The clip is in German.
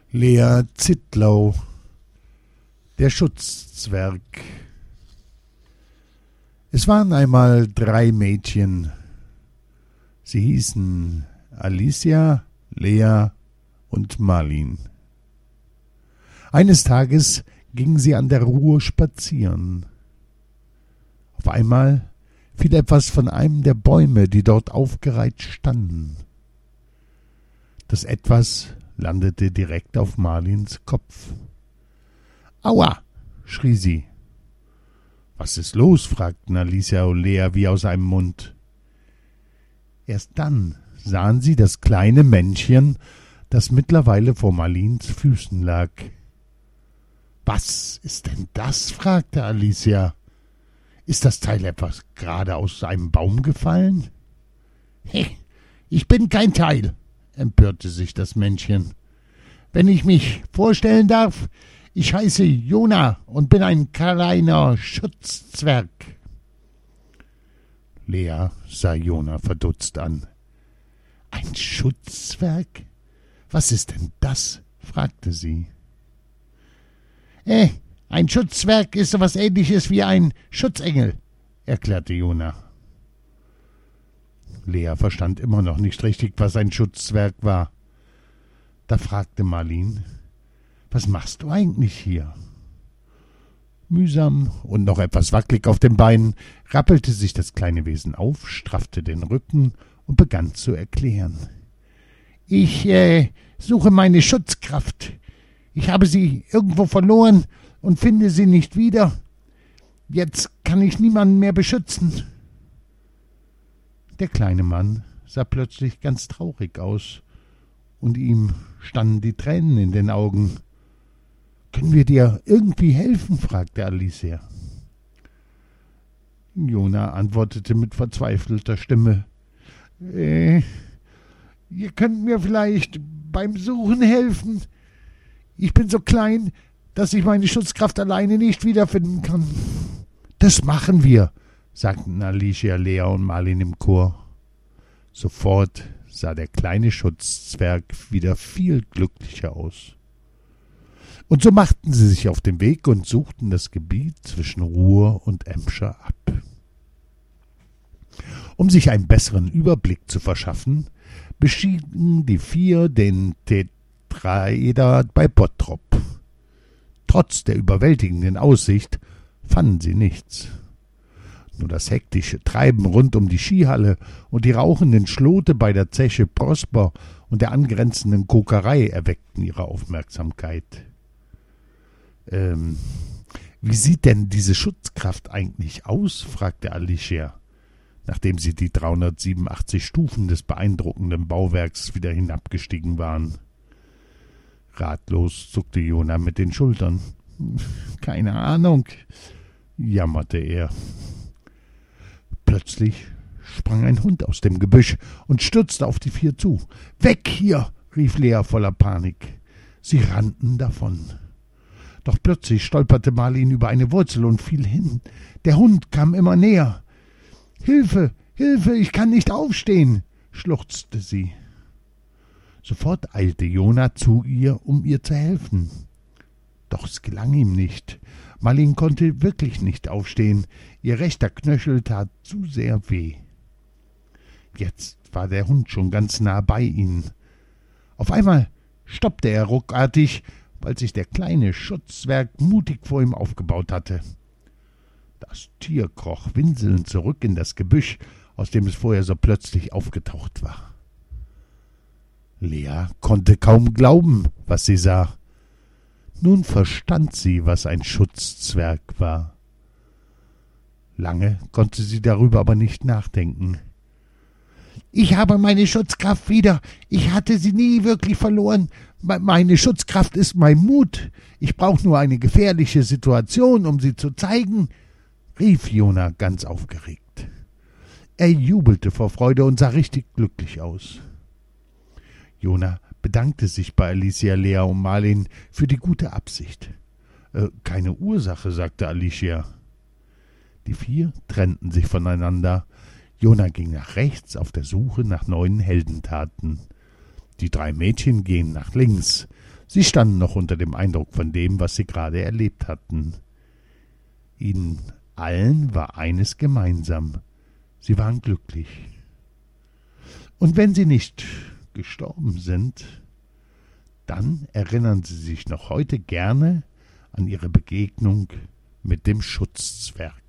Lea Zittlau, der Schutzzwerg. Es waren einmal 3 Mädchen. Sie hießen Alicia, Lea und Marlin. Eines Tages gingen sie an der Ruhr spazieren. Auf einmal fiel etwas von einem der Bäume, die dort aufgereiht standen. Das Etwas landete direkt auf Marlins Kopf. »Aua«, schrie sie. »Was ist los?« fragten Alicia und Lea wie aus einem Mund. Erst dann sahen sie das kleine Männchen, das mittlerweile vor Marlins Füßen lag. »Was ist denn das?« fragte Alicia. »Ist das Teil etwas gerade aus einem Baum gefallen?« »Ich bin kein Teil«, empörte sich das Männchen. »Wenn ich mich vorstellen darf, ich heiße Jona und bin ein kleiner Schutzzwerg.« Lea sah Jona verdutzt an. »Ein Schutzzwerg? Was ist denn das?« fragte sie. Ein Schutzzwerg ist so was Ähnliches wie ein Schutzengel«, erklärte Jona. Lea verstand immer noch nicht richtig, was ein Schutzzwerg war. Da fragte Marlin: »Was machst du eigentlich hier?« Mühsam und noch etwas wackelig auf den Beinen rappelte sich das kleine Wesen auf, straffte den Rücken und begann zu erklären. »Ich suche meine Schutzkraft. Ich habe sie irgendwo verloren und finde sie nicht wieder. Jetzt kann ich niemanden mehr beschützen.« Der kleine Mann sah plötzlich ganz traurig aus, und ihm standen die Tränen in den Augen. »Können wir dir irgendwie helfen?« fragte Alicia. Jona antwortete mit verzweifelter Stimme. »Ihr könnt mir vielleicht beim Suchen helfen. Ich bin so klein, dass ich meine Schutzkraft alleine nicht wiederfinden kann.« »Das machen wir«, sagten Alicia, Lea und Marlin im Chor. Sofort sah der kleine Schutzzwerg wieder viel glücklicher aus. Und so machten sie sich auf den Weg und suchten das Gebiet zwischen Ruhr und Emscher ab. Um sich einen besseren Überblick zu verschaffen, bestiegen die 4 den Tetraeder bei Bottrop. Trotz der überwältigenden Aussicht fanden sie nichts. Nur das hektische Treiben rund um die Skihalle und die rauchenden Schlote bei der Zeche Prosper und der angrenzenden Kokerei erweckten ihre Aufmerksamkeit. »Wie sieht denn diese Schutzkraft eigentlich aus?« fragte Alicia, nachdem sie die 387 Stufen des beeindruckenden Bauwerks wieder hinabgestiegen waren. Ratlos zuckte Jona mit den Schultern. »Keine Ahnung«, jammerte er. Plötzlich sprang ein Hund aus dem Gebüsch und stürzte auf die 4 zu. »Weg hier«, rief Lea voller Panik. Sie rannten davon. Doch plötzlich stolperte Marlin über eine Wurzel und fiel hin. Der Hund kam immer näher. »Hilfe, Hilfe, ich kann nicht aufstehen«, schluchzte sie. Sofort eilte Jona zu ihr, um ihr zu helfen. Doch es gelang ihm nicht. Marlin konnte wirklich nicht aufstehen. Ihr rechter Knöchel tat zu sehr weh. Jetzt war der Hund schon ganz nah bei ihnen. Auf einmal stoppte er ruckartig, weil sich der kleine Schutzzwerg mutig vor ihm aufgebaut hatte. Das Tier kroch winselnd zurück in das Gebüsch, aus dem es vorher so plötzlich aufgetaucht war. Lea konnte kaum glauben, was sie sah. Nun verstand sie, was ein Schutzzwerg war. Lange konnte sie darüber aber nicht nachdenken. »Ich habe meine Schutzkraft wieder. Ich hatte sie nie wirklich verloren. Meine Schutzkraft ist mein Mut. Ich brauche nur eine gefährliche Situation, um sie zu zeigen«, rief Jona ganz aufgeregt. Er jubelte vor Freude und sah richtig glücklich aus. Jona bedankte sich bei Alicia, Lea und Marlin für die gute Absicht. »Keine Ursache«, sagte Alicia. Die 4 trennten sich voneinander. Jona ging nach rechts auf der Suche nach neuen Heldentaten. Die 3 Mädchen gehen nach links. Sie standen noch unter dem Eindruck von dem, was sie gerade erlebt hatten. Ihnen allen war eines gemeinsam: Sie waren glücklich. Und wenn sie nicht gestorben sind, dann erinnern sie sich noch heute gerne an ihre Begegnung mit dem Schutzzwerg.